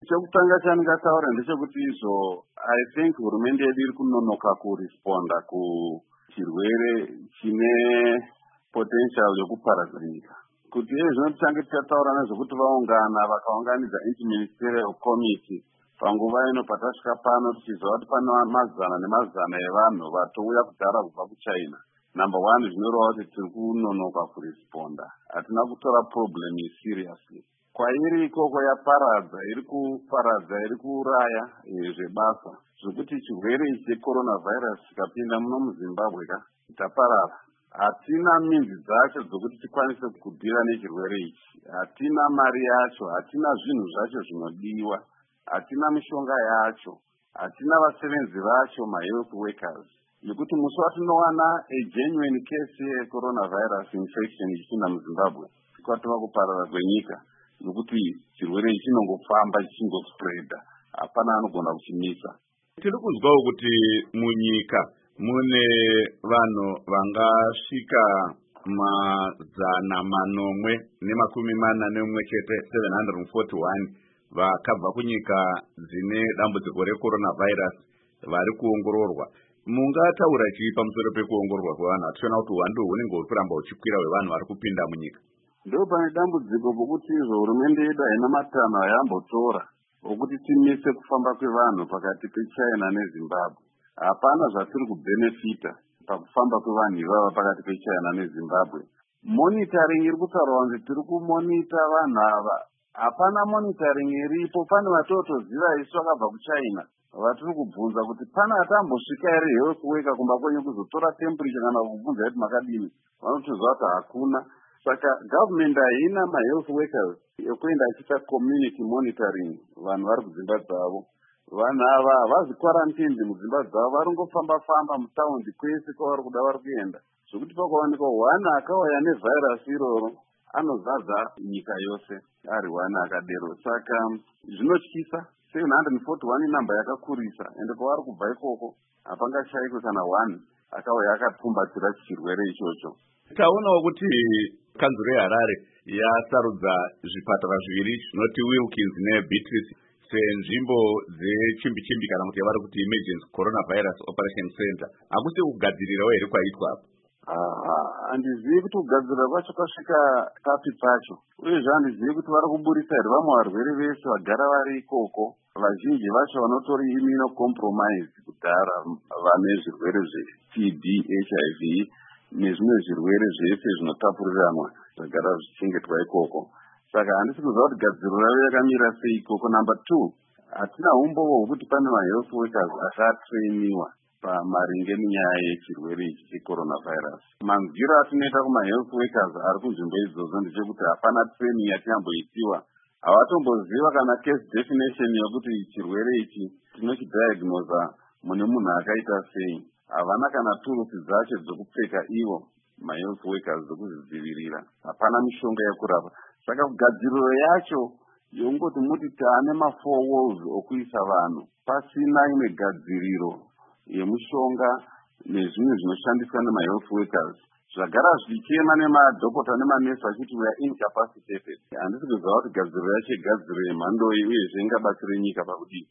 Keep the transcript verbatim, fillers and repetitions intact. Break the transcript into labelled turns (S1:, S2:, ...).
S1: chekutanga chandingataura ndechekuti izvo I think hurumende yedu iri kunonoka kuresponda kuchirwere chine potential yokuparadza nyika. Kuti iye zvino tichange tichataura nezvekuti vaungana vakaunganidza interministerial committee panguva ino patasvika pano tichiziva kuti pane mazana nemazana evanhu vatouya kudhara kubva kuchina. Number one, zvinoreva kuti tiri kunonoka kuresponda. Hatina kutora problem iyi seriously. Kwairi ikoko yaparadza, iri kuparadza, iri kuuraya zvebasa. Zvekuti chirwere ichi checoronavirus chikapinda muno muZimbabwe ka chaparara. Hatina minzi dzacho dzokuti tikwanise kudhira nechirwere ichi. Hatina mari yacho, hatina zvinhu zvacho zvinodiwa, hatina mishonga yacho, hatina vasevenzi vacho, ma-health workers. Yekuti musi watinowana a genuine case yecoronavirus infection ichipinda muZimbabwe, kwatova kuparara kwenyika. Nokuti chirwere ichi chinongofamba chichingospreada, hapana anogona kuchimisa.
S2: Tiri kuzwawo kuti munyika mune vanhu vangasvika mazana manomwe nemakumi mana neumwe chete seven hundred forty-one vakabva kunyika dzine dambudziko recoronavirus vari kuongororwa. Mungataura chii pamusoro pekuongororwa kwevanhu? Hationa kuti uwandu hunenge huri kuramba huchikwira hwevanhu vari kupinda munyika.
S1: Ndo pane dambudziko pokuti izvo hurumende yedu haina matanho ayambotora okuti timise kufamba kwevanhu pakati peChina neZimbabwe. Hapana zvatiri kubenefita pakufamba kwevanhu ivava pakati peChina neZimbabwe. Monitoring iri kutaurwa kuti tiri kumonita vanhu ava. Hapana monitoring iripo. Pane vatotoziva isu vakabva kuChina vatiri kubvunza kuti pana atambosvika ere health worker kumba kwenyu kuzotora temperature kana kubvunza kuti makadini. Vanotiziva kuti hakuna. Saka government haina ma-health workers ekuenda achiita community monitoring vanhu vari kudzimba dzavo. Vanhu ava havazi quarantined mudzimba dzavo, vari ngofamba-famba mutaundi kwese kwavari kuda vari kuenda. Zvokuti pakawanikwa one akauya nevirus iroro anozadza nyika yose ari one akadero. Saka zvinotyisa. seven hundred forty-one inamba yakakurisa, ende kwavari kubva ikoko hapangashayikwe kana one akauya akapfumbatira chirwere ichocho.
S2: Taonawo kuti kanzuro yeHarare yasarudza zvipatara zviviri zvinoti Wilkins neBeatrice senzvimbo dzechimbi-chimbi kana kuti yavari kuti emergency coronavirus operation center. Hakusi kugadzirirawo here kwaitwa apo?
S1: Handizivi kuti kugadzirira kwacho kwasvika kapi pacho. Uyezve handizivi kuti vari kuburisa here vamwe varwere vese vagara vari ikoko. Vazhinji vacho vanotori immunocompromised kudhara, vane zvirwere zveT B, H I V nezvimwe zvirwere zvese zvinotapuriranwa zvagara zvichengetwa ikoko. Saka handisi kuziva kuti gadziriro ravo yakamira sei ikoko. Number two, hatina umbowo hwekuti pane ma-health workers akatrainiwa pamaringe nenyaya yechirwere ichi checoronavirus. Manzwiro atinoita kuma-health workers ari kunzvimbo idzodzo ndechekuti hapana training yatinamboitiwa. Havatomboziva kana case definition yokuti chirwere ichi tinochidiagnosa mune munhu akaita sei. Havana kana turusi dzacho dzokupfeka ivo ma-health workers dzokuzvidzivirira. Hapana mishonga yekurapa. Saka kugadziriro yacho yongoti muti taane ma-four walls okuisa vanhu pasina imwe gadziriro yemushonga nezvimwe zvinoshandiswa nema-health workers. Zvagara zvichema nemadhokota nemanesi vachiti we are incapacitated. Handisi kuziva kuti gadziriro yacho igadziriro yemhando iyi uyezve ingabatsire nyika pakudii.